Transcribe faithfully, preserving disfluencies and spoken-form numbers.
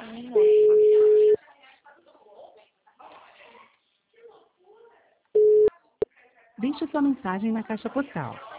Ai, nossa. Deixe sua mensagem na caixa postal.